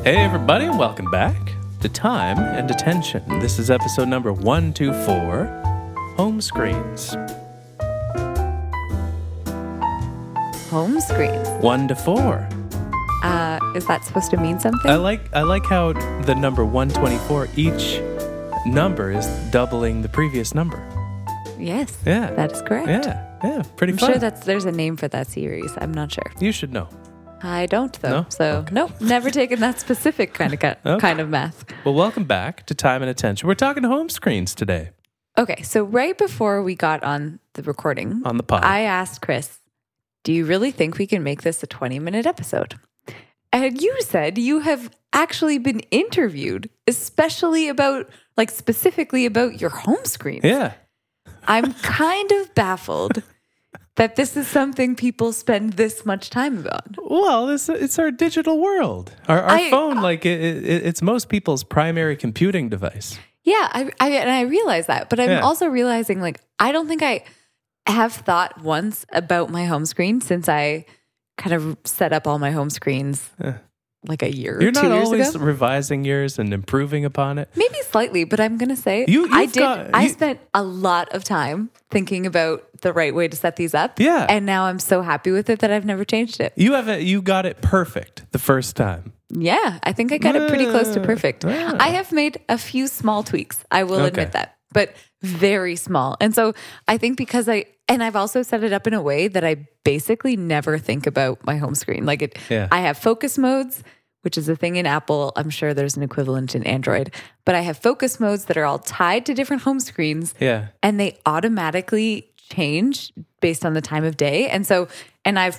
Hey everybody, and welcome back to Time and Attention. This is episode number 124, Home Screens. Home screens. 1 to 4. Is that supposed to mean something? I like how the number 124, each number is doubling the previous number. Yes. Yeah. That is correct. Yeah, pretty I'm fun. sure there's a name for that series. I'm not sure. You should know. I don't though. No? So Okay. nope, never taken that specific kind of math. Well, welcome back to Time and Attention. We're talking home screens today Okay, so right before we got on the recording, on the pod. I asked Chris, "Do you really think we can make this a 20-minute episode?" And you said you have actually been interviewed, especially specifically about your home screens. Yeah. I'm kind of baffled that this is something people spend this much time on. Well, it's our digital world. Our phone, it's most people's primary computing device. Yeah, I realize that, but I'm Yeah. also realizing I don't think I have thought once about my home screen since I kind of set up all my home screens like a year You're or 2 not years always ago. revising yours and improving upon it. Maybe slightly, but I'm going to say You've I spent a lot of time thinking about the right way to set these up. Yeah. And now I'm so happy with it that I've never changed it. You got it perfect the first time. Yeah, I think I got it pretty close to perfect. Yeah. I have made a few small tweaks. I will admit that, but very small. And so I think because I've also set it up in a way that I basically never think about my home screen. Yeah. I have focus modes, which is a thing in Apple. I'm sure there's an equivalent in Android, but I have focus modes that are all tied to different home screens. Yeah. And they automatically change based on the time of day. And I've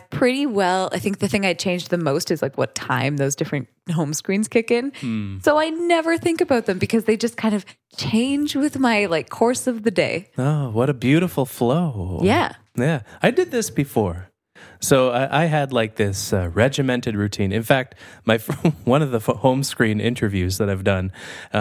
I think the thing I changed the most is what time those different home screens kick in. So I never think about them because they just kind of change with my course of the day. Oh, what a beautiful flow. Yeah. Yeah. I did this before. So I had this regimented routine. In fact, one of the home screen interviews that I've done,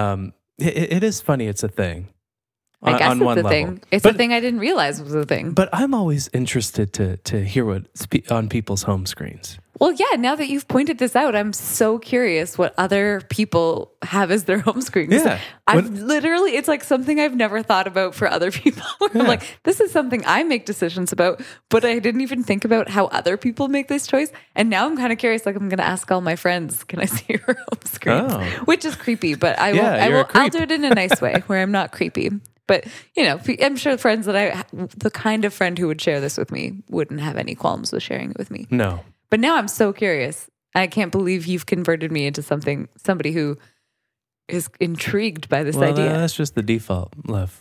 it is funny. It's a thing. I guess on it's one a level. thing. It's a thing I didn't realize was a thing. But I'm always interested to hear what's on people's home screens. Well, yeah, now that you've pointed this out, I'm so curious what other people have as their home screen. Yeah. It's like something I've never thought about for other people. I'm this is something I make decisions about, but I didn't even think about how other people make this choice. And now I'm kind of curious, I'm going to ask all my friends, can I see your home screens? Oh. Which is creepy, but you're a I'll creep. do it in a nice way where I'm not creepy. But, I'm sure friends the kind of friend who would share this with me wouldn't have any qualms with sharing it with me. No. But now I'm so curious. I can't believe you've converted me into somebody who is intrigued by this idea. That's just the default love.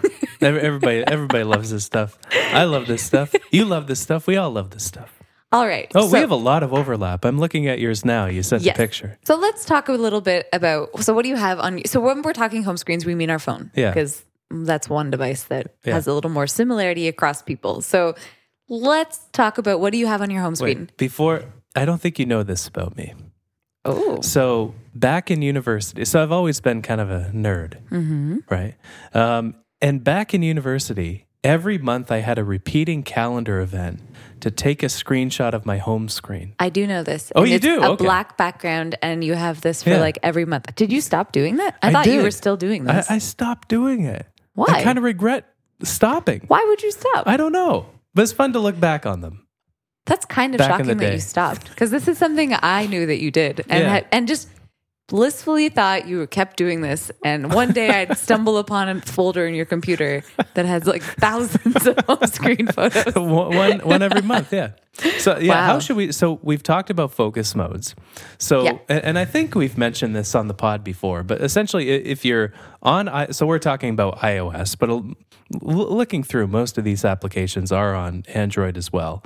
Everybody loves this stuff. I love this stuff. You love this stuff. We all love this stuff. All right. Oh, we have a lot of overlap. I'm looking at yours now. You sent Yes. a picture. So let's talk a little bit about, so what do you have on, so when we're talking home screens, we mean our phone. Yeah. Because that's one device that Yeah. has a little more similarity across people. So let's talk about what do you have on your home screen? Wait, I don't think you know this about me. Oh. So back in university, so I've always been kind of a nerd, right? And back in university, every month I had a repeating calendar event to take a screenshot of my home screen. I do know this. Oh, And you it's do? a Okay. black background and you have this for Yeah. every month. Did you stop doing that? I thought you did. were still doing this. I stopped doing it. Why? I kind of regret stopping. Why would you stop? I don't know, but it's fun to look back on them. That's kind of Back in the shocking that day. you stopped because this is something I knew that you did and Yeah. and just blissfully thought you kept doing this. And one day I'd stumble upon a folder in your computer that has thousands of home screen photos. one every month, yeah. So yeah, Wow. how should we? So we've talked about focus modes. So Yeah. and I think we've mentioned this on the pod before, but essentially, if you're on, so we're talking about iOS, but looking through, most of these applications are on Android as well,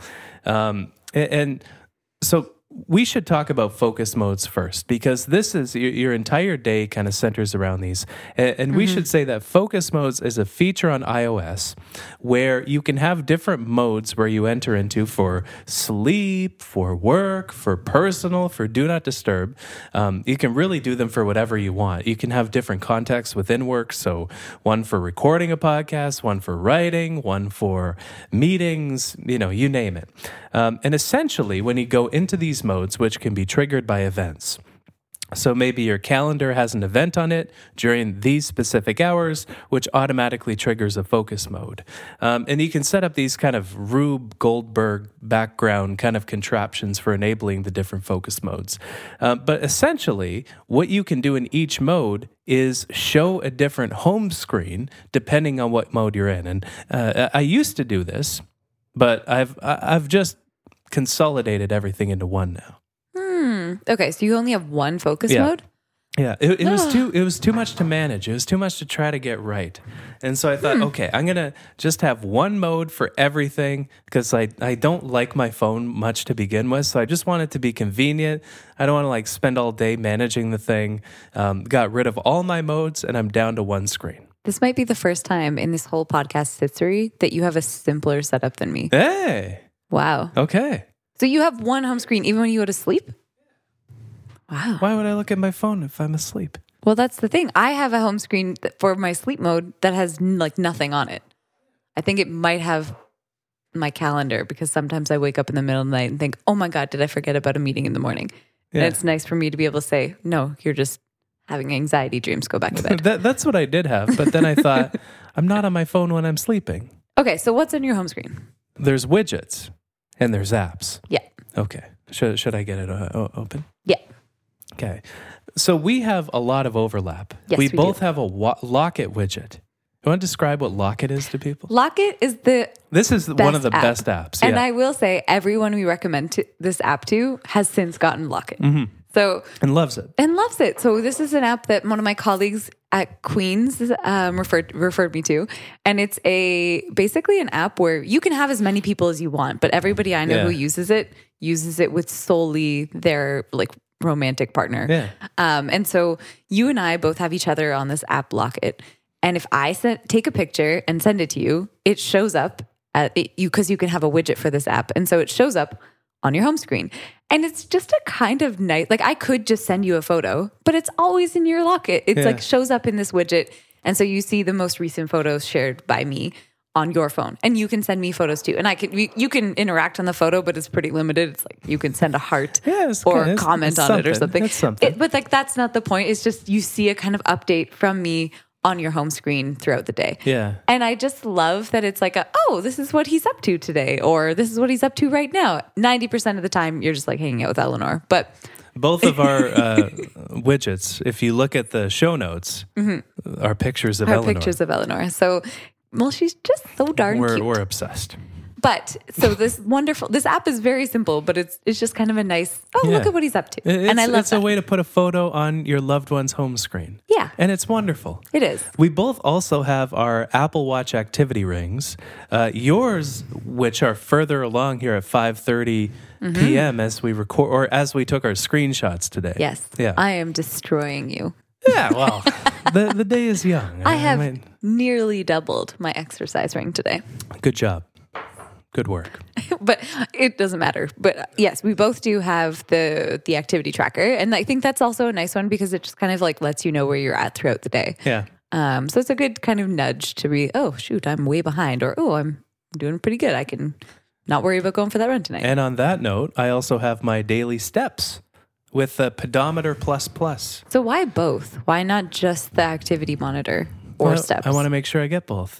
and so. We should talk about focus modes first because this is your entire day kind of centers around these. And we should say that focus modes is a feature on iOS where you can have different modes where you enter into for sleep, for work, for personal, for do not disturb. You can really do them for whatever you want. You can have different contexts within work. So one for recording a podcast, one for writing, one for meetings, you name it. And essentially, when you go into these modes, which can be triggered by events, So maybe your calendar has an event on it during these specific hours, which automatically triggers a focus mode. And you can set up these kind of Rube Goldberg background kind of contraptions for enabling the different focus modes. But essentially, what you can do in each mode is show a different home screen depending on what mode you're in. And I used to do this, but I've just consolidated everything into one now. Okay, so you only have one focus mode? Yeah, it was too much to manage. It was too much to try to get right. And so I thought, okay, I'm going to just have one mode for everything because I don't like my phone much to begin with. So I just want it to be convenient. I don't want to like spend all day managing the thing. Got rid of all my modes and I'm down to one screen. This might be the first time in this whole podcast history that you have a simpler setup than me. Hey. Wow. Okay. So you have one home screen even when you go to sleep? Wow. Why would I look at my phone if I'm asleep? Well, that's the thing. I have a home screen for my sleep mode that has like nothing on it. I think it might have my calendar because sometimes I wake up in the middle of the night and think, oh my God, did I forget about a meeting in the morning? Yeah. And it's nice for me to be able to say, no, you're just having anxiety dreams, go back to bed. That's what I did have. But then I thought, I'm not on my phone when I'm sleeping. Okay, so what's on your home screen? There's widgets and there's apps. Yeah. Okay. Should I get it open? Yeah. Okay. So we have a lot of overlap. Yes, we both have a Locket widget. You want to describe what Locket is to people? Locket is This is one of the best apps. And I will say everyone we recommend this app to has since gotten Locket. Mm-hmm. So and loves it. So this is an app that one of my colleagues at Queens referred me to, and it's basically an app where you can have as many people as you want, but everybody I know who uses it with solely their like romantic partner. Yeah. And so you and I both have each other on this app Locket, and if I take a picture and send it to you, it shows up because you can have a widget for this app, and so it shows up on your home screen. And it's just a kind of nice, like I could just send you a photo, but it's always in your Locket. It's like shows up in this widget. And so you see the most recent photos shared by me on your phone, and you can send me photos too. And you can interact on the photo, but it's pretty limited. It's like you can send a heart or comment on it or something. It's something. But like that's not the point. It's just you see a kind of update from me on your home screen throughout the day. Yeah. And I just love that it's like, this is what he's up to today, or this is what he's up to right now. 90% of the time, you're just like hanging out with Eleanor. But both of our widgets, if you look at the show notes, are pictures of Eleanor. Pictures of Eleanor. So, well, she's just so darn cute. We're obsessed. But so this app is very simple, but it's just kind of a nice, look at what he's up to. And I love it's a way to put a photo on your loved one's home screen. Yeah. And it's wonderful. It is. We both also have our Apple Watch activity rings. Yours, which are further along here at 5:30 p.m. as we record, or as we took our screenshots today. Yes. Yeah. I am destroying you. Yeah, well, the day is young. I have nearly doubled my exercise ring today. Good job. Good work. But it doesn't matter. But yes, we both do have the activity tracker. And I think that's also a nice one because it just kind of like lets you know where you're at throughout the day. Yeah. So it's a good kind of nudge to be, shoot, I'm way behind, or, I'm doing pretty good. I can not worry about going for that run tonight. And on that note, I also have my daily steps with the Pedometer Plus. So why both? Why not just the activity monitor or steps? I want to make sure I get both.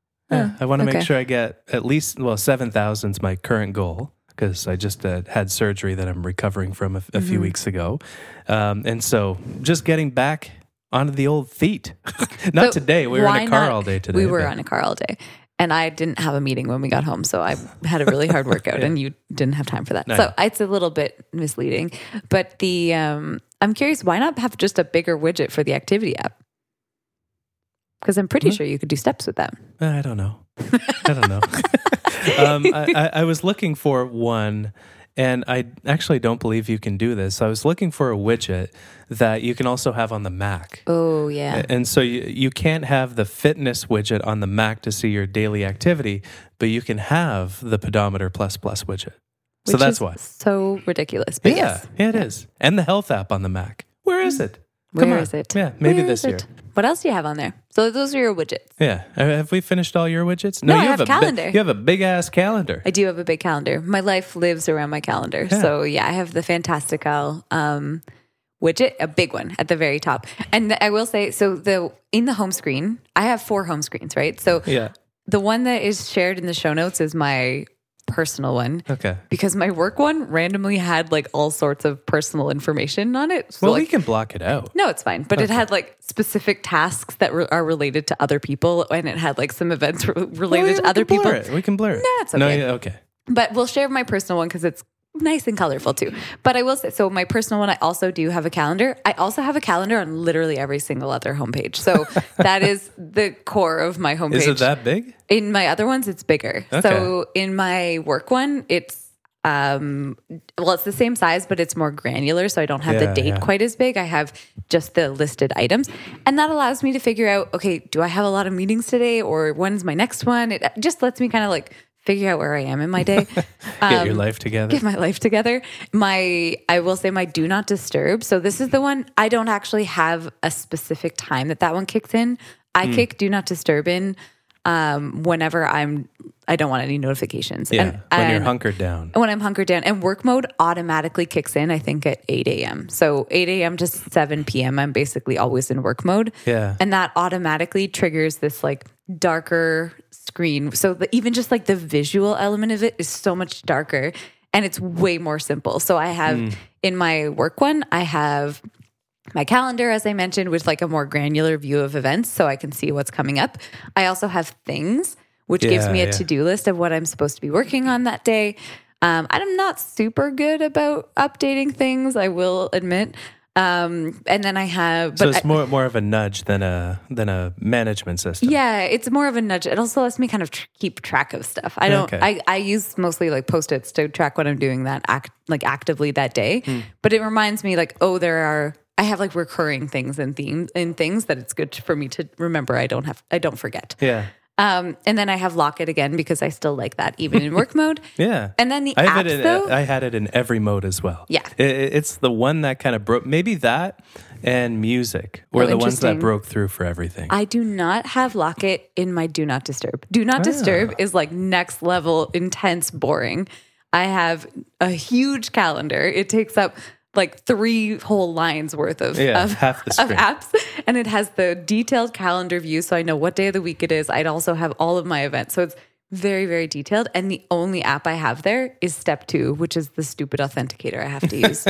I want to make sure I get at least, 7,000 is my current goal because I just had surgery that I'm recovering from a few weeks ago. And so just getting back onto the old feet. Not today. We were in a car all day today. We were on a car all day. And I didn't have a meeting when we got home. So I had a really hard workout and you didn't have time for that. So it's a little bit misleading. But I'm curious, why not have just a bigger widget for the activity app? Because I'm pretty sure you could do steps with that. I don't know. I was looking for one, and I actually don't believe you can do this. I was looking for a widget that you can also have on the Mac. Oh, yeah. And so you can't have the fitness widget on the Mac to see your daily activity, but you can have the Pedometer Plus widget. So that's why. So ridiculous. But yes. Yeah, it is. And the health app on the Mac. Where is it? Where is it? Yeah, maybe this year. What else do you have on there? So those are your widgets. Yeah. Have we finished all your widgets? No, I have a calendar. You have a big-ass calendar. I do have a big calendar. My life lives around my calendar. Yeah. So, I have the Fantastical, widget, a big one at the very top. And I will say, so in the home screen, I have 4 home screens, right? So Yeah. the one that is shared in the show notes is my personal one. Okay. Because my work one randomly had like all sorts of personal information on it. So Well, like, we can block it out. no, it's fine. But it had like specific tasks that are related to other people, and it had like some events related to other people. We can blur it. No, it's okay. No, yeah, okay. But we'll share my personal one because it's nice and colorful too. But I will say, so my personal one, I also do have a calendar. I also have a calendar on literally every single other homepage. So that is the core of my homepage. Is it that big? In my other ones, it's bigger. Okay. So in my work one, it's it's the same size, but it's more granular. So I don't have the date quite as big. I have just the listed items. And that allows me to figure out, okay, do I have a lot of meetings today, or when's my next one? It just lets me kind of like figure out where I am in my day. Get your life together. Get my life together. I will say my do not disturb. So this is the one, I don't actually have a specific time that one kicks in. I kick do not disturb in whenever I don't want any notifications. Yeah, when you're hunkered down. When I'm hunkered down. And work mode automatically kicks in, I think, at 8 a.m. So 8 a.m. to 7 p.m., I'm basically always in work mode. Yeah. And that automatically triggers this like darker screen. So even just like the visual element of it is so much darker, and it's way more simple. So I have in my work one, I have my calendar, as I mentioned, with like a more granular view of events so I can see what's coming up. I also have things, which gives me a to-do list of what I'm supposed to be working on that day. I'm not super good about updating things, I will admit. And then I have, So it's more of a nudge than a management system. Yeah, it's more of a nudge. It also lets me kind of keep track of stuff. I don't. Okay. I use mostly like Post-its to track what I'm doing actively that day. But it reminds me like, oh, I have like recurring things and themes and things that it's good for me to remember. I don't forget. Yeah. And then I have Lock It again because I still like that even in work mode. Yeah. And then the I apps had it in every mode as well. Yeah. It's the one that kind of broke, maybe that and music were the ones that interesting. broke through for everything. I do not have Lock It in my Do Not Disturb. Do Not Disturb is like next level, intense, boring. I have a huge calendar. It takes up like 3 whole lines worth of half the of screen. apps, and it has the detailed calendar view, so I know what day of the week it is. I'd also have all of my events, so it's very, very detailed. And the only app I have there is Step 2, which is the stupid authenticator I have to use.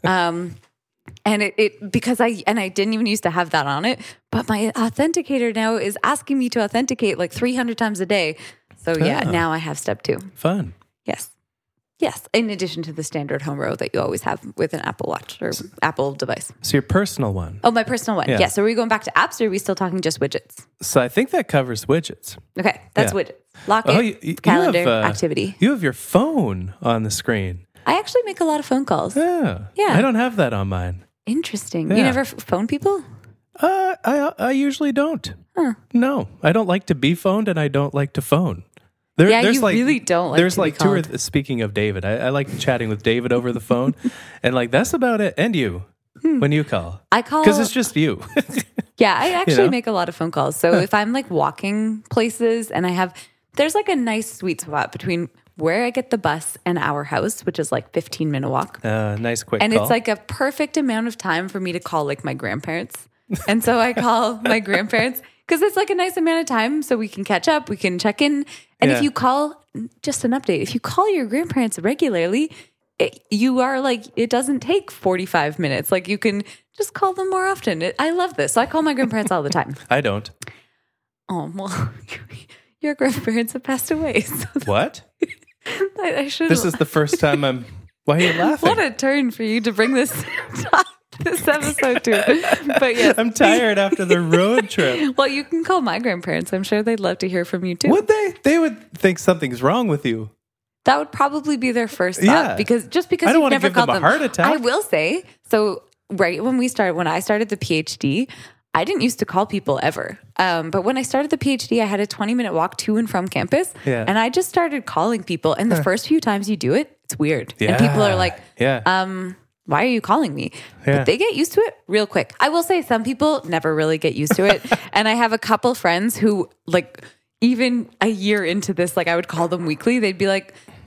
And it because I didn't even used to have that on it, but my authenticator now is asking me to authenticate like 300 times a day. So now I have Step 2. Fun. Yes. In addition to the standard home row that you always have with an Apple Watch or Apple device. So your personal one. Oh, my personal one. Yeah. Yeah. So are we going back to apps, or are we still talking just widgets? So I think that covers widgets. Okay. That's widgets. Lock Oh, it, you calendar, have, activity. You have your phone on the screen. I actually make a lot of phone calls. Yeah. Yeah. I don't have that on mine. Interesting. Yeah. You never phone people? I usually don't. Huh. No, I don't like to be phoned, and I don't like to phone. You really don't like there's to be like 2 or called. speaking of David, I like chatting with David over the phone, and like that's about it. And you, when you call, I call because it's just you. Yeah, I actually know? make a lot of phone calls. So if I'm like walking places and there's like a nice sweet spot between where I get the bus and our house, which is like 15-minute walk. Nice quick And call. it's like a perfect amount of time for me to call like my grandparents. And so I call my grandparents because it's like a nice amount of time so we can catch up, we can check in. And if you call, just an update, if you call your grandparents regularly, it doesn't take 45 minutes. Like you can just call them more often. I love this. So I call my grandparents all the time. I don't. Oh, well, your grandparents have passed away. So What? I should. This is the first time I'm. Why are you laughing? What a turn for you to bring this episode to. But yes, I'm tired after the road trip. well, you can call my grandparents. I'm sure they'd love to hear from you too. Would they? They would think something's wrong with you. That would probably be their first thought Yeah. because I don't you've wanna never give them called a heart attack. I will say, so right when I started the PhD, I didn't used to call people ever. But when I started the PhD, I had a 20-minute walk to and from campus. Yeah. And I just started calling people. And the first few times you do it, it's weird. And people are like, why are you calling me? Yeah. But they get used to it real quick. I will say some people never really get used to it. And I have a couple friends who like, even a year into this, like I would call them weekly. They'd be like,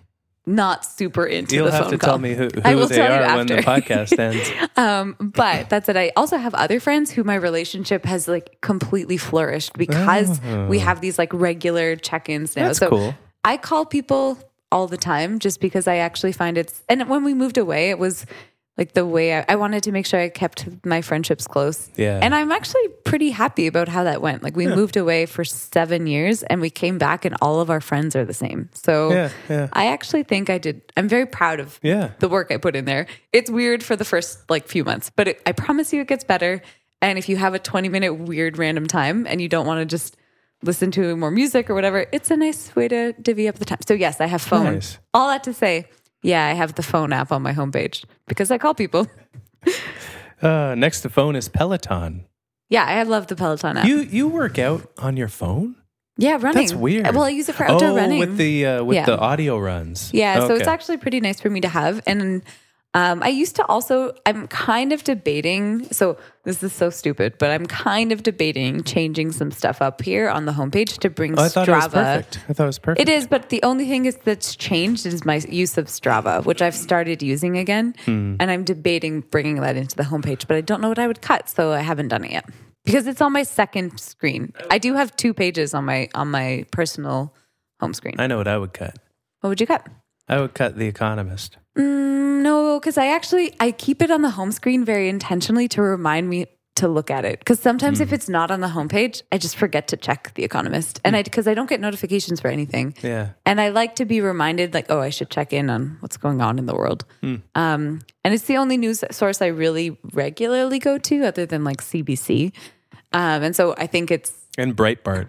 not super into You'll the have phone to call. tell me who I will they tell you are when the after. podcast ends. But that's it. I also have other friends who my relationship has like completely flourished because we have these like regular check-ins now. That's so cool. I call people all the time just because I actually find and when we moved away, it was like the way I wanted to make sure I kept my friendships close. Yeah. And I'm actually pretty happy about how that went. Like we moved away for 7 years and we came back and all of our friends are the same. So Yeah. I actually think I'm very proud of the work I put in there. It's weird for the first like few months, but I promise you it gets better. And if you have a 20-minute weird random time and you don't want to just listen to more music or whatever, it's a nice way to divvy up the time. So yes, I have phone. Nice. All that to say, yeah, I have the phone app on my homepage because I call people. Next to phone is Peloton. Yeah, I love the Peloton app. You work out on your phone? Yeah, running. That's weird. Well, I use it for outdoor running. with the audio runs. Yeah, so it's Okay. actually pretty nice for me to have. And I used to I'm kind of debating, so this is so stupid, but I'm kind of debating changing some stuff up here on the homepage to bring I thought Strava. it was perfect. I thought it was perfect. It is, but the only thing that's changed is my use of Strava, which I've started using again. And I'm debating bringing that into the homepage, but I don't know what I would cut, so I haven't done it yet. Because it's on my second screen. I do have 2 pages on my personal home screen. I know what I would cut. What would you cut? I would cut The Economist. No, because I keep it on the home screen very intentionally to remind me to look at it. Because sometimes if it's not on the homepage, I just forget to check The Economist. And because I don't get notifications for anything. Yeah. And I like to be reminded like, oh, I should check in on what's going on in the world. And it's the only news source I really regularly go to other than like CBC. And so I think it's And Breitbart.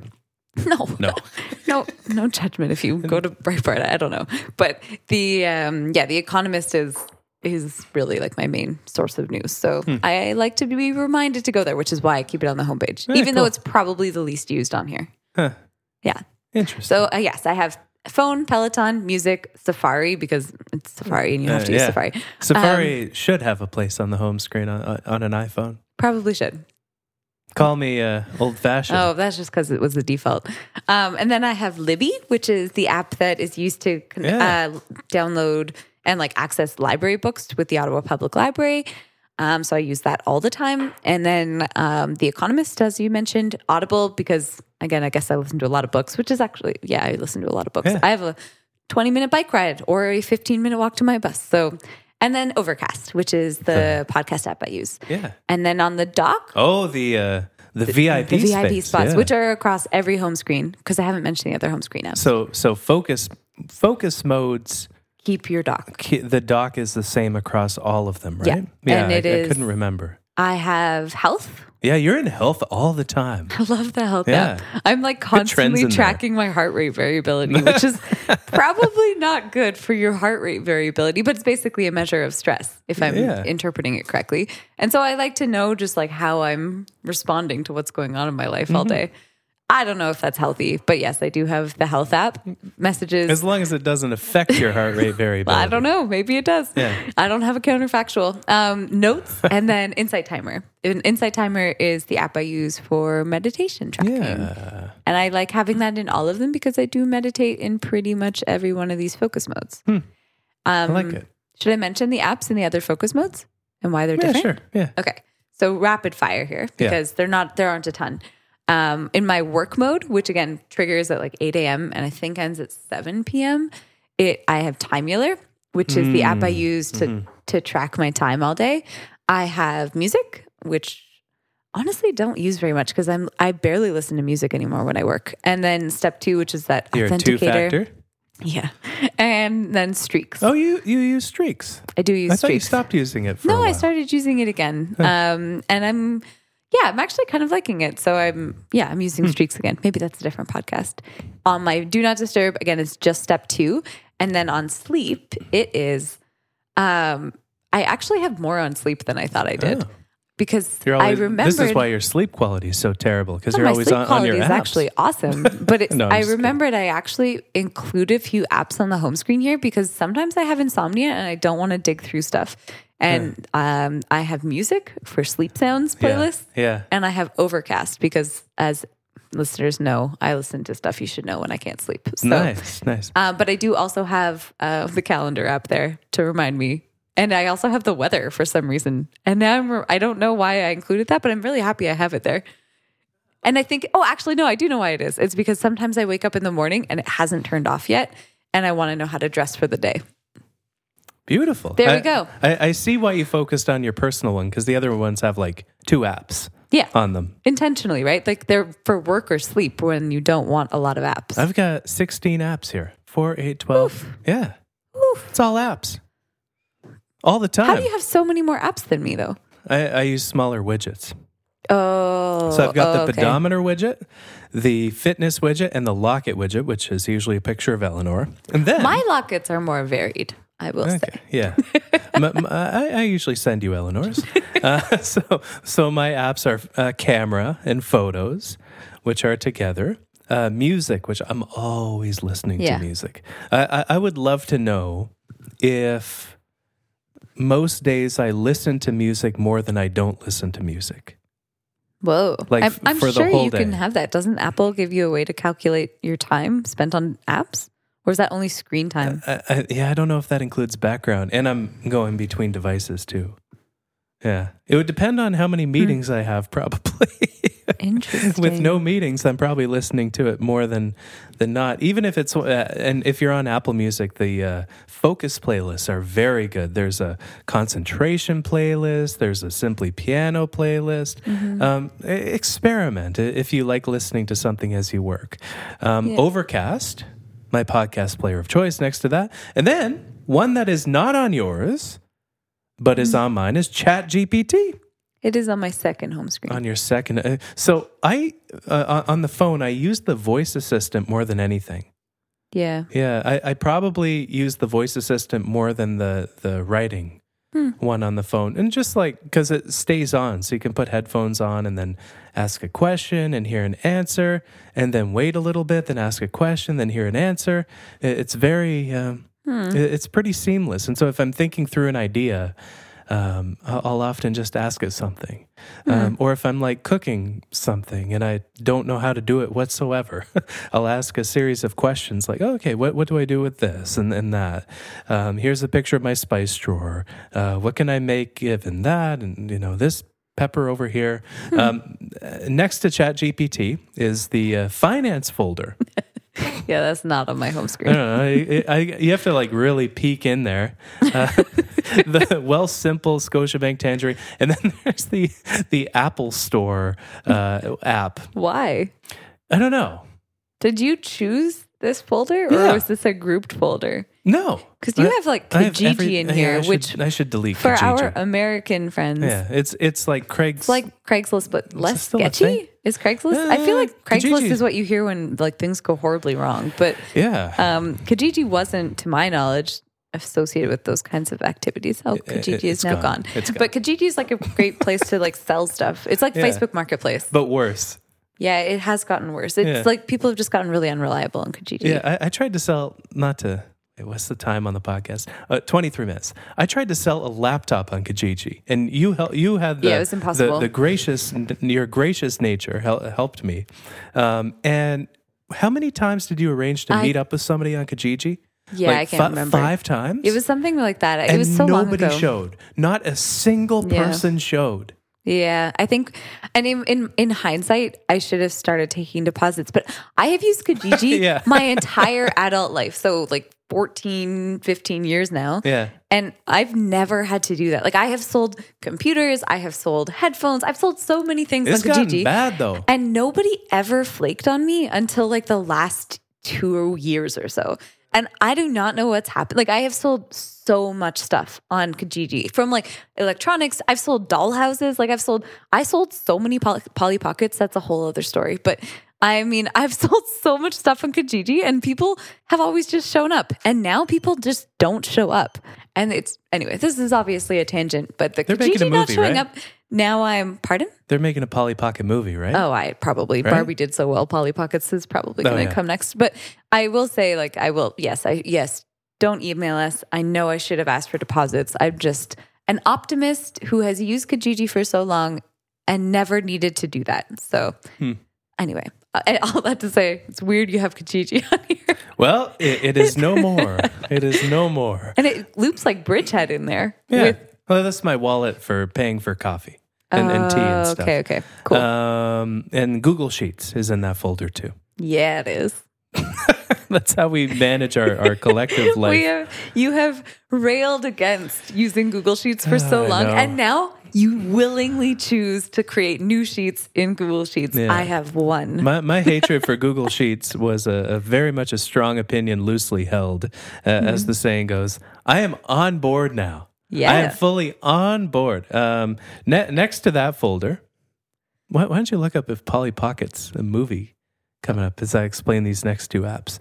no judgment if you go to Breitbart. I don't know, but the Economist is really like my main source of news. So I like to be reminded to go there, which is why I keep it on the homepage, even though it's probably the least used on here. Huh. Yeah. Interesting. So yes, I have phone, Peloton, music, Safari because it's Safari and you have to use Safari. Safari should have a place on the home screen on an iPhone. Probably should. Call me old-fashioned. Oh, that's just because it was the default. And then I have Libby, which is the app that is used to download and like access library books with the Ottawa Public Library. So I use that all the time. And then The Economist, as you mentioned, Audible, because again, I guess I listen to a lot of books, which is actually, I listen to a lot of books. Yeah. I have a 20-minute bike ride or a 15-minute walk to my bus. So, and then Overcast, which is the podcast app I use. Yeah. And then on the dock, The VIP the VIP space, spots, yeah. which are across every home screen, because I haven't mentioned the other home screen apps. So focus modes. Keep your dock. The dock is the same across all of them, right? Yeah. And I it couldn't remember. I have health. Yeah, you're in health all the time. I love the health Yeah. app. I'm like trends constantly in there. tracking my heart rate variability, which is probably not good for your heart rate variability, but it's basically a measure of stress if I'm interpreting it correctly. And so I like to know just like how I'm responding to what's going on in my life all day. I don't know if that's healthy, but yes, I do have the health app messages. As long as it doesn't affect your heart rate variability. I don't know. Maybe it does. Yeah. I don't have a counterfactual. Notes and then Insight Timer. Insight Timer is the app I use for meditation tracking. Yeah. And I like having that in all of them because I do meditate in pretty much every one of these focus modes. I like it. Should I mention the apps in the other focus modes and why they're different? Sure. Yeah. Okay. So rapid fire here because there aren't a ton. In my work mode, which again triggers at like 8 a.m. and I think ends at 7 p.m., I have Timular, which is the app I use to track my time all day. I have music, which honestly don't use very much because I barely listen to music anymore when I work. And then step 2, which is that You're a authenticator. two-factor? Yeah. And then streaks. Oh, you use streaks. I do use I thought you streaks. stopped using it for a No, while. I started using it again. And I'm actually kind of liking it. So I'm using streaks again. Maybe that's a different podcast. On my do not disturb, again, it's just step 2. And then on sleep, it is, I actually have more on sleep than I thought I did. Oh. Because You're always, I remembered. This is why your sleep quality is so terrible because you're my always sleep on quality your is apps. actually awesome. But No, I'm I just kidding. remembered I actually include a few apps on the home screen here because sometimes I have insomnia and I don't want to dig through stuff. And I have music for sleep sounds playlist. Yeah. And I have Overcast because as listeners know, I listen to stuff you should know when I can't sleep. So, Nice. but I do also have the calendar app there to remind me. And I also have the weather for some reason. And now I don't know why I included that, but I'm really happy I have it there. And I think, actually, no, I do know why it is. It's because sometimes I wake up in the morning and it hasn't turned off yet. And I want to know how to dress for the day. Beautiful. There we go. I see why you focused on your personal one, because the other ones have like 2 apps on them. Intentionally, right? Like they're for work or sleep when you don't want a lot of apps. I've got 16 apps here. 4, 8, 12. Oof. Yeah. Oof. It's all apps. All the time. How do you have so many more apps than me, though? I use smaller widgets. Oh. So I've got the okay. pedometer widget, the fitness widget, and the locket widget, which is usually a picture of Eleanor. And then My lockets are more varied, I will say. yeah. I usually send you Eleanor's. So my apps are camera and photos, which are together. Music, which I'm always listening to music. I would love to know if most days I listen to music more than I don't listen to music. Whoa. Like I'm for the sure whole you day. can have that. Doesn't Apple give you a way to calculate your time spent on apps? Or is that only screen time? I don't know if that includes background. And I'm going between devices too. Yeah. It would depend on how many meetings I have, probably. Interesting. With no meetings, I'm probably listening to it more than not. Even if it's, and if you're on Apple Music, the focus playlists are very good. There's a concentration playlist. There's a simply piano playlist. Experiment if you like listening to something as you work. Overcast, my podcast player of choice next to that. And then one that is not on yours, but is on mine, is ChatGPT. It is on my second home screen. On your second. So I, on the phone, I use the voice assistant more than anything. Yeah. Yeah, I probably use the voice assistant more than the writing one on the phone. And just like, because it stays on, so you can put headphones on and then ask a question and hear an answer, and then wait a little bit, then ask a question, then hear an answer. It's very, it's pretty seamless. And so if I'm thinking through an idea, I'll often just ask it something. Or if I'm like cooking something and I don't know how to do it whatsoever, I'll ask a series of questions like, okay, what do I do with this and that? Here's a picture of my spice drawer. What can I make given that? And, this pepper over here. Next to ChatGPT is the finance folder. Yeah, that's not on my home screen. You have to like really peek in there. The Simple Scotiabank Tangerine, and then there's the Apple Store app. Why? I don't know. Did you choose this folder, or was this a grouped folder? No, because you have like Kijiji in here, which I should delete for Kijiji. our American friends. Yeah, it's like Craig's. It's like Craigslist, but less still a thing? sketchy. Is Craigslist? I feel like Craigslist Kijiji is what you hear when like things go horribly wrong. But Kijiji wasn't, to my knowledge, associated with those kinds of activities. Kijiji is now gone. It's gone. But Kijiji is like a great place to like sell stuff. It's like Facebook Marketplace, but worse. Yeah, it has gotten worse. It's like people have just gotten really unreliable on Kijiji. Yeah, I tried to sell, what's the time on the podcast? 23 minutes. I tried to sell a laptop on Kijiji, and you had it was impossible. Your gracious nature helped me. And how many times did you arrange to meet up with somebody on Kijiji? Yeah, I can't remember. 5 times? It was something like that. It was so long ago. Nobody showed. Not a single person showed. Yeah, I think, and in hindsight, I should have started taking deposits, but I have used Kijiji my entire adult life. So like 14, 15 years now. Yeah. And I've never had to do that. Like I have sold computers, I have sold headphones, I've sold so many things on Kijiji. It's gotten bad though. And nobody ever flaked on me until like the last 2 years or so. And I do not know what's happened. Like I have sold so much stuff on Kijiji, from like electronics. I've sold doll houses. Like I sold so many Polly Pockets. That's a whole other story. But I mean, I've sold so much stuff on Kijiji, and people have always just shown up. And now people just don't show up. And anyway, this is obviously a tangent, but the Kijiji not showing up. Now pardon? They're making a Polly Pocket movie, right? Oh, right? Barbie did so well. Polly Pockets is probably going to come next. But I will say, yes, don't email us. I know I should have asked for deposits. I'm just an optimist who has used Kijiji for so long and never needed to do that. So anyway, all that to say, it's weird you have Kijiji on here. Well, it is no more. It is no more. And it loops like Bridgehead in there. Yeah. Well, that's my wallet for paying for coffee and tea and stuff. Okay. Cool. And Google Sheets is in that folder too. Yeah, it is. That's how we manage our collective life. You have railed against using Google Sheets for so long, and now you willingly choose to create new sheets in Google Sheets. Yeah. I have won. My hatred for Google Sheets was a very much a strong opinion, loosely held, as the saying goes. I am on board now. Yeah, I am fully on board. Next to that folder, why don't you look up if Polly Pocket's a movie coming up as I explain these next two apps.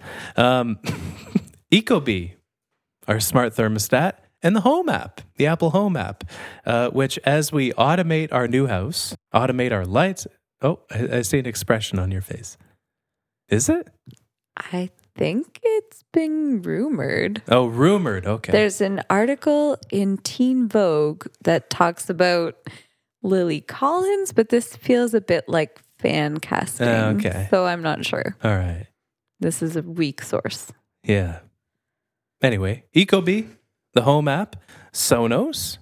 Ecobee, our smart thermostat, and the Home app, the Apple Home app, which as we automate our new house, automate our lights. Oh, I see an expression on your face. Is it? I think it's been rumored. Oh, rumored. Okay. There's an article in Teen Vogue that talks about Lily Collins, but this feels a bit like fan casting. Okay. So I'm not sure. All right. This is a weak source. Yeah. Anyway, Ecobee, the Home app, Sonos.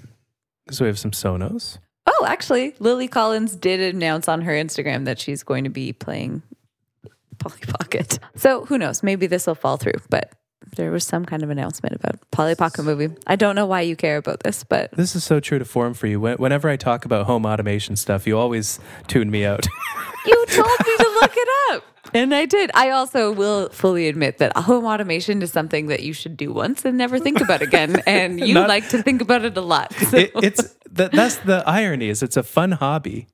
So we have some Sonos. Oh, actually, Lily Collins did announce on her Instagram that she's going to be playing Polly Pocket. So who knows? Maybe this will fall through, but there was some kind of announcement about Polly Pocket movie. I don't know why you care about this, but this is so true to form for you. Whenever I talk about home automation stuff, you always tune me out. You told me to look it up, and I did. I also will fully admit that home automation is something that you should do once and never think about again. And you like to think about it a lot. So. That's the irony. Is it's a fun hobby,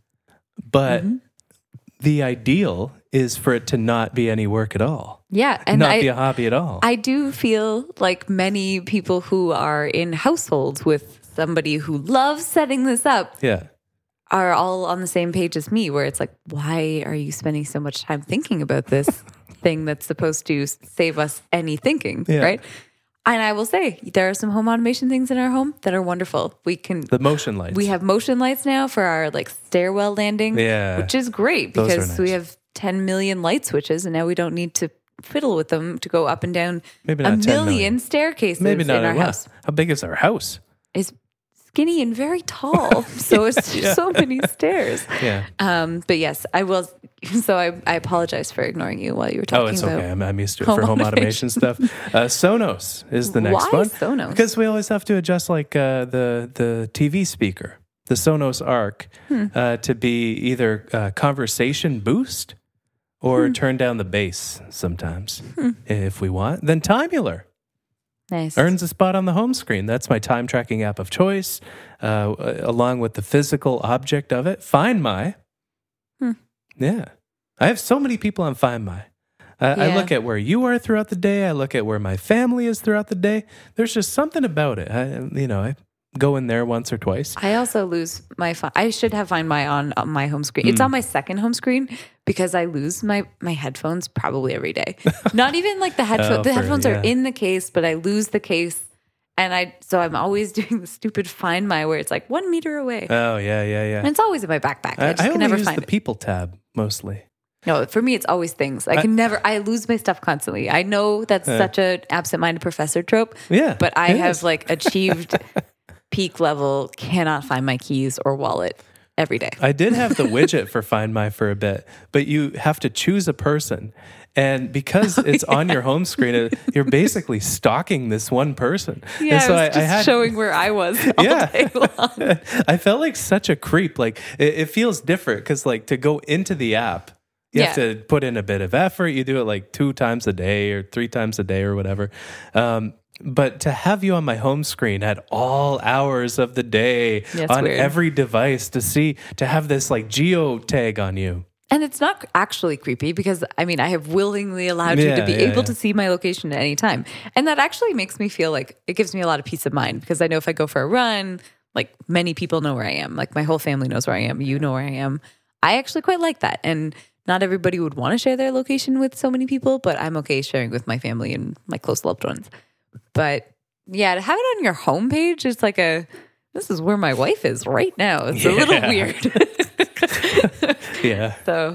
but the ideal is for it to not be any work at all. Yeah. And not be a hobby at all. I do feel like many people who are in households with somebody who loves setting this up are all on the same page as me, where it's like, why are you spending so much time thinking about this thing that's supposed to save us any thinking, right? And I will say, there are some home automation things in our home that are wonderful. The motion lights. We have motion lights now for our stairwell landing, which is great because we have 10 million light switches, and now we don't need to fiddle with them to go up and down a million staircases in our house. How big is our house? It's skinny and very tall, so it's just so many stairs. Yeah. But yes, I will. So I apologize for ignoring you while you were talking. Oh, it's okay. I'm used to it for home automation stuff. Sonos is the next one. Why Sonos? Because we always have to adjust the TV speaker, the Sonos Arc, to be either conversation boost or turn down the bass sometimes if we want. Then Timular. Nice. Earns a spot on the home screen. That's my time tracking app of choice, along with the physical object of it. Find My. Yeah. I have so many people on Find My. I look at where you are throughout the day. I look at where my family is throughout the day. There's just something about it. I go in there once or twice. I also lose my I should have Find My on my home screen. It's on my second home screen because I lose my headphones probably every day. Not even like the headphones. The headphones are in the case, but I lose the case. And so I'm always doing the stupid Find My where it's 1 meter away. Oh, yeah. And it's always in my backpack. I just can never find it. I use the People tab mostly. No, for me, it's always things. I lose my stuff constantly. I know that's such an absent-minded professor trope. Yeah. But I have achieved peak level, cannot find my keys or wallet every day. I did have the widget for Find My for a bit, but you have to choose a person. And because it's on your home screen, you're basically stalking this one person. Yeah, and so I was just showing where I was all day long. I felt like such a creep. It feels different because to go into the app, you have to put in a bit of effort. You do it 2 times a day or 3 times a day or whatever. But to have you on my home screen at all hours of the day on every device to have this geo tag on you. And it's not actually creepy because I have willingly allowed you to be able to see my location at any time. And that actually makes me feel like it gives me a lot of peace of mind because I know if I go for a run, many people know where I am. My whole family knows where I am. You know where I am. I actually quite like that. And not everybody would want to share their location with so many people, but I'm okay sharing with my family and my close loved ones. But yeah, to have it on your homepage, it's this is where my wife is right now. It's a little weird. Yeah. So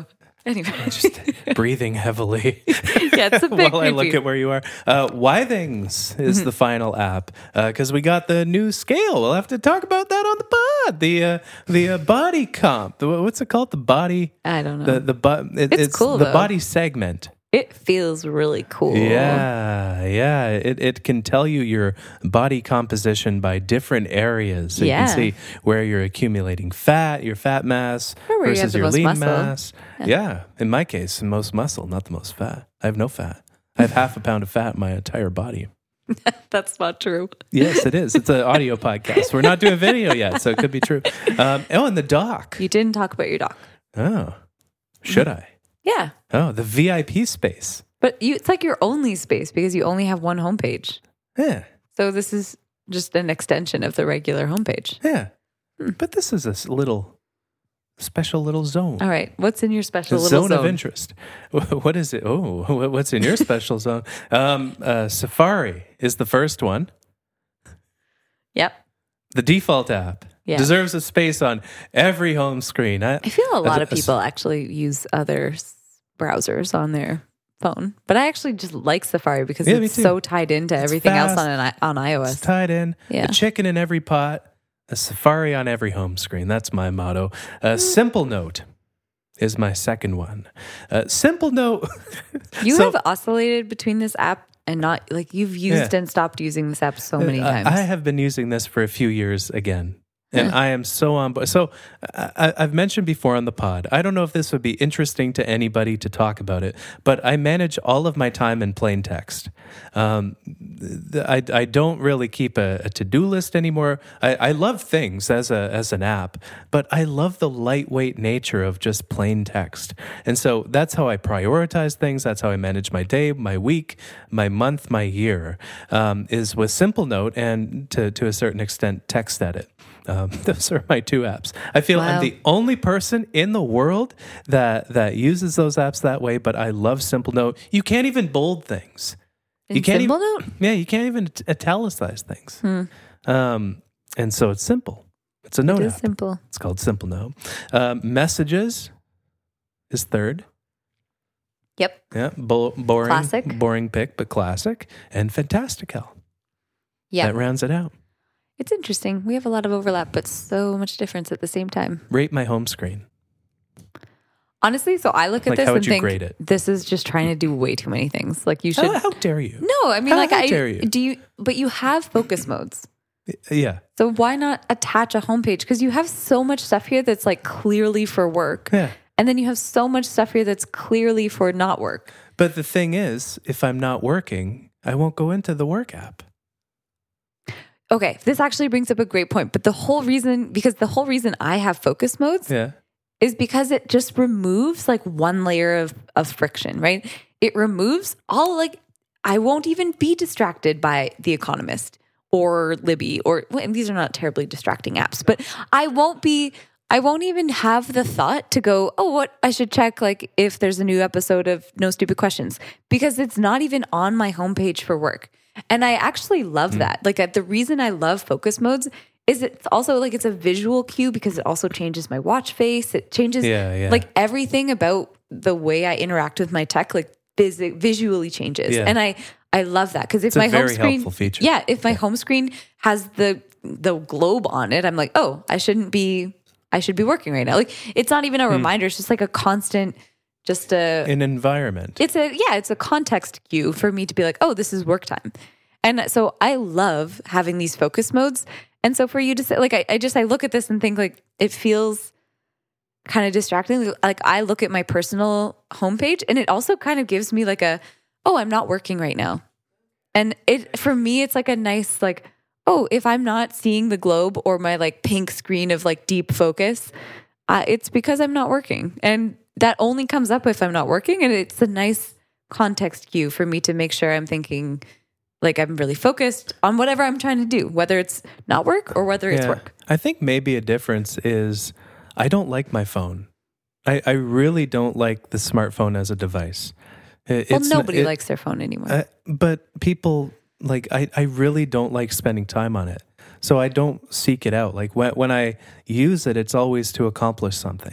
Anyway. Just breathing heavily Yeah, it's a bit while I look creepy. at where you are. Withings is the final app because we got the new scale. We'll have to talk about that on the pod. The body comp. What's it called? The body. I don't know. It's cool, the though. body segment. It feels really cool. Yeah. It can tell you your body composition by different areas. So you Yeah. can see where you're accumulating fat, your fat mass Or where you have versus the your most lean muscle. mass. Yeah. In my case, the most muscle, not the most fat. I have no fat. I have half a pound of fat in my entire body. That's not true. Yes, it is. It's an audio podcast. We're not doing video yet, so it could be true. And the dock. You didn't talk about your doc. Oh, should I? Yeah. Oh, the VIP space. But it's like your only space because you only have one homepage. Yeah. So this is just an extension of the regular homepage. Yeah. But this is a special little zone. All right. What's in your special The little zone of interest. What is it? Oh, what's in your special zone? Safari is the first one. Yep. The default app Yeah. deserves a space on every home screen. I feel a lot of people actually use other browsers on their phone, but I actually just like Safari because Yeah, me it's too. so tied into everything else fast. on It's iOS. tied in. Yeah. A chicken in every pot. A Safari on every home screen. That's my motto. Simple Note is my second one. Simple Note. You So- have oscillated between this app and not like you've used and stopped using this app so many times. I have been using this for a few years again. And I am so on board. So I've mentioned before on the pod, I don't know if this would be interesting to anybody to talk about it, but I manage all of my time in plain text. I don't really keep a to-do list anymore. I love things as an app, but I love the lightweight nature of just plain text. And so that's how I prioritize things. That's how I manage my day, my week, my month, my year, is with Simple Note and to a certain extent, Text Edit. Those are my two apps. I feel I'm Wow. the only person in the world that uses those apps that way, but I love Simple Note. You can't even bold things. In You can't Simple even, Note? Yeah, you can't even italicize things. And so it's simple. It's a note It is app. simple. It's called Simple Note. Messages is third. Yep. Yeah, boring, Classic. boring pick, but classic. And Fantastical. Yeah. That rounds it out. It's interesting. We have a lot of overlap, but so much difference at the same time. Rate my home screen. Honestly, so I look at Like, this how would and you think grade it? this is just trying to do way too many things. Like you should. How dare you? No, I mean, How like dare you? do you? But you have focus modes. Yeah. So why not attach a homepage? Because you have so much stuff here that's like clearly for work, Yeah. and then you have so much stuff here that's clearly for not work. But the thing is, if I'm not working, I won't go into the work app. Okay, this actually brings up a great point. But the whole reason I have focus modes Yeah. is because it just removes like one layer of friction, right? It removes all like, I won't even be distracted by The Economist or Libby or, well, and these are not terribly distracting apps, but I won't even have the thought to go, oh, what I should check, like if there's a new episode of No Stupid Questions, because it's not even on my homepage for work. And I actually love that. Like the reason I love focus modes is it's also like it's a visual cue because it also changes my watch face. It changes Yeah. like everything about the way I interact with my tech, like visually changes. Yeah. And I love that because if a my home very screen, helpful feature. yeah, if my home screen has the globe on it, I'm like, oh, I should be working right now. Like it's not even a reminder. It's just like a constant, just An environment. it's a context cue for me to be like, oh, this is work time. And so I love having these focus modes. And so for you to say, like, I look at this and think like it feels kind of distracting. Like I look at my personal homepage and it also kind of gives me like oh, I'm not working right now. And for me, it's like a nice, like, oh, if I'm not seeing the globe or my like pink screen of like deep focus, it's because I'm not working. And that only comes up if I'm not working. And it's a nice context cue for me to make sure I'm thinking like I'm really focused on whatever I'm trying to do, whether it's not work or whether it's work. I think maybe a difference is I don't like my phone. I really don't like the smartphone as a device. Nobody likes their phone anymore. But people, like, I really don't like spending time on it. So I don't seek it out. Like when I use it, it's always to accomplish something.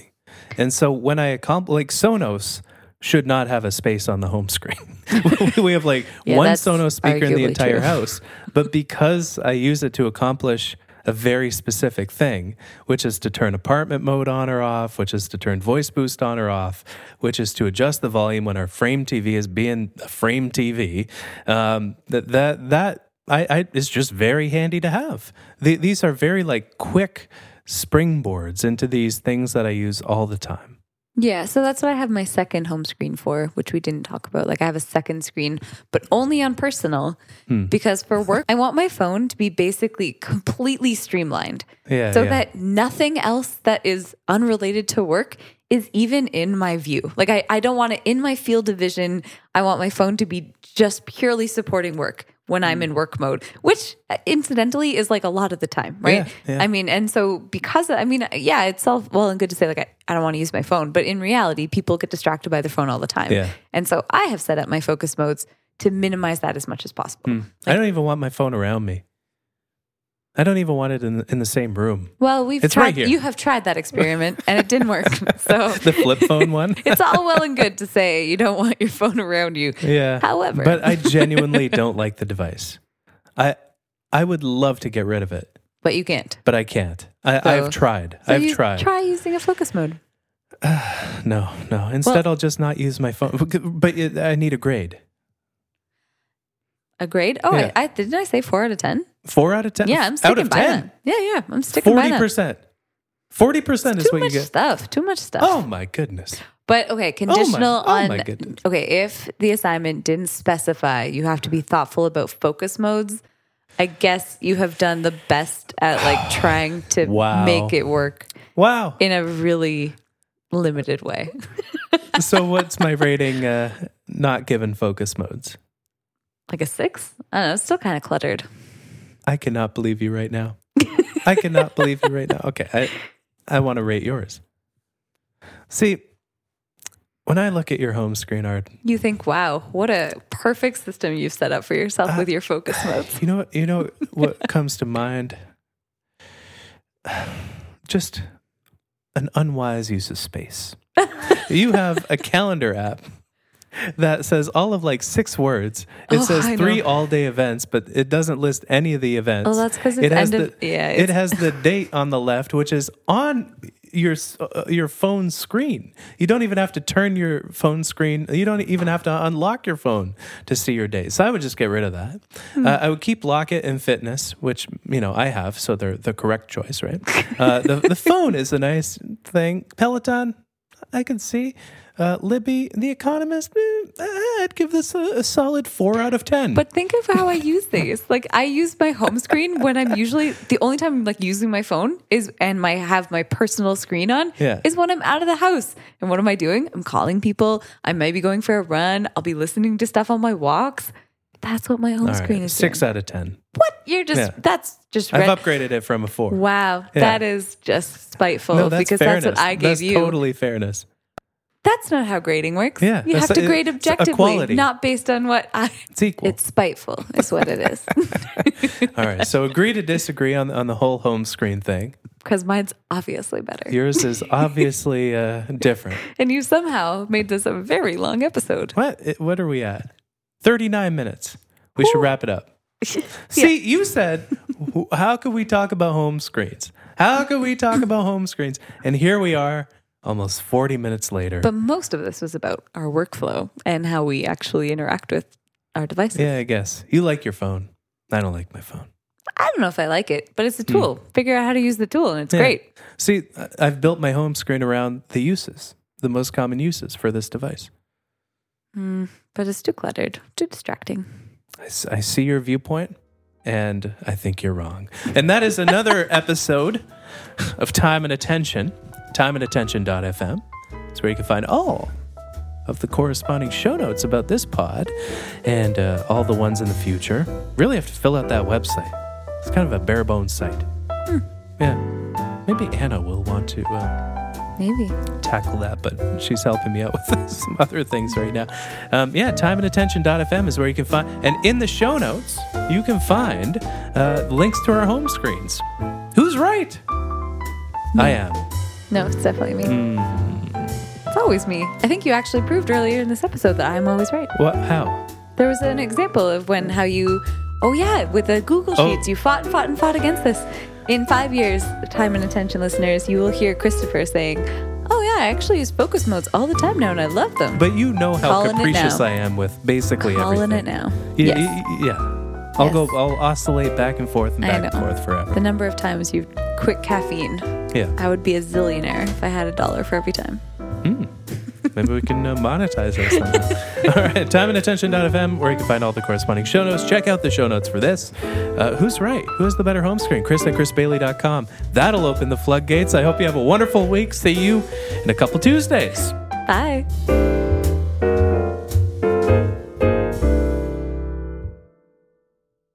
And so when I like Sonos should not have a space on the home screen. We have like one that's Sonos speaker in the arguably entire true. house. But because I use it to accomplish a very specific thing, which is to turn apartment mode on or off, which is to turn voice boost on or off, which is to adjust the volume when our frame TV is being a frame TV, that is just very handy to have. These are very like quick springboards into these things that I use all the time. Yeah, so that's what I have my second home screen for, which we didn't talk about. Like I have a second screen, but only on personal because for work, I want my phone to be basically completely streamlined so that nothing else that is unrelated to work is even in my view. Like I don't want it in my field of vision. I want my phone to be just purely supporting work when I'm in work mode, which incidentally is like a lot of the time, right? Yeah, yeah. I mean, and so because, it's all well and good to say like, I don't want to use my phone, but in reality, people get distracted by their phone all the time. Yeah. And so I have set up my focus modes to minimize that as much as possible. I don't even want my phone around me. I don't even want it in the same room. Well, It's right here. you have tried that experiment and it didn't work. So The flip phone one? it's all well and good to say you don't want your phone around you. Yeah. However, But I genuinely don't like the device. I would love to get rid of it, but you can't. but I can't. I've tried. So I've you tried. Try using a focus mode. No. Instead, I'll just not use my phone. But I need a grade. A grade? Oh, Yeah. I didn't I say 4 out of 10? 4 out of 10? Yeah, I'm out sticking of by 10. that. Yeah, I'm sticking by that. 40%. 40% is Too what you much get. stuff. Too much stuff. Oh my goodness. But okay, conditional oh my on. goodness. Okay, if the assignment didn't specify, you have to be thoughtful about focus modes. I guess you have done the best at like trying to Wow. make it work Wow. in a really limited way. So what's my rating not given focus modes? Like a 6? I don't know. It's still kind of cluttered. I cannot believe you right now. I cannot believe you right now. Okay, I want to rate yours. See, when I look at your home screen, Art, You think, wow, what a perfect system you've set up for yourself with your focus modes. you know what comes to mind? Just an unwise use of space. You have a calendar app that says all of like 6 words. It Oh, says I 3 know. all-day events, but it doesn't list any of the events. Oh, that's because it's It has end of... the- Yeah. It has the date on the left, which is on your phone screen. You don't even have to turn your phone screen. You don't even have to unlock your phone to see your date. So I would just get rid of that. I would keep Lock It and Fitness, which I have, so they're the correct choice, right? The phone is a nice thing. Peloton, I can see. Libby, The Economist, I'd give this a solid 4 out of 10. But think of how I use these. Like I use my home screen when I'm usually the only time I'm like using my phone is and have my personal screen on is when I'm out of the house. And what am I doing? I'm calling people. I might be going for a run. I'll be listening to stuff on my walks. That's what my home All screen right, is. 6 doing. out of 10. What? You're just Yeah. that's just I've red. upgraded it from a 4. Wow, Yeah. that is just spiteful No, that's because fairness. that's what I gave that's you. Totally fairness. That's not how grading works. Yeah, You that's have to a- grade it's objectively, equality. not based on what I. It's equal. It's spiteful, is what it is. All right. So agree to disagree on the whole home screen thing. Because mine's obviously better. Yours is obviously different. And you somehow made this a very long episode. What are we at? 39 minutes. We should wrap it up. See, you said, how could we talk about home screens? How could we talk about home screens? And here we are, almost 40 minutes later. But most of this was about our workflow and how we actually interact with our devices. Yeah, I guess. You like your phone. I don't like my phone. I don't know if I like it, but it's a tool. Figure out how to use the tool, and it's Yeah. great. See, I've built my home screen around the uses, the most common uses for this device. But it's too cluttered, too distracting. I see your viewpoint, and I think you're wrong. And that is another episode of Time and Attention, timeandattention.fm. It's where you can find all of the corresponding show notes about this pod and all the ones in the future. Really have to fill out that website. It's kind of a bare bones site. Yeah. Maybe Anna will want to Maybe. tackle that, but she's helping me out with some other things right now. Timeandattention.fm is where you can find, and in the show notes, you can find links to our home screens. Who's right? I am. No, it's definitely me. always me. I think you actually proved earlier in this episode that I'm always right. What? How? There was an example of how you, with the Google Sheets, you fought against this. In 5 years, time and attention listeners, you will hear Christopher saying, "Oh yeah, I actually use focus modes all the time now, and I love them." But you know how Calling capricious I am with basically Calling everything. it now. Yeah, Yes. yeah. I'll oscillate back and forth and back and forth forever. The number of times you quit caffeine, Yeah. I would be a zillionaire if I had $1 for every time. Maybe we can monetize this somehow. All right, timeandattention.fm, where you can find all the corresponding show notes. Check out the show notes for this. Who's right? Who has the better home screen? Chris at chrisbailey.com. That'll open the floodgates. I hope you have a wonderful week. See you in a couple Tuesdays. Bye.